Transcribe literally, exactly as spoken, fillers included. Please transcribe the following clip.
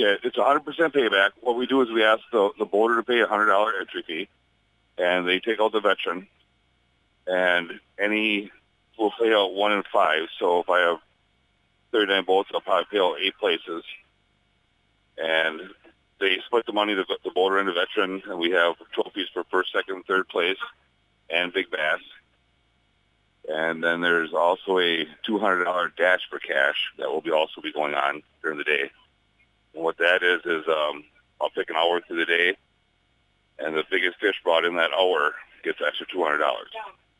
Yeah, it's one hundred percent payback. What we do is we ask the, the boater to pay a one hundred dollars entry fee, and they take out the veteran, and any will pay out one in five. So if I have thirty-nine boats, I'll probably pay out eight places. And they split the money, the, the boater and the veteran, and we have trophies for first, second, and third place, and big bass. And then there's also a two hundred dollars dash for cash that will be also be going on during the day. And what that is is um, I'll pick an hour through the day, and the biggest fish brought in that hour gets extra two hundred dollars.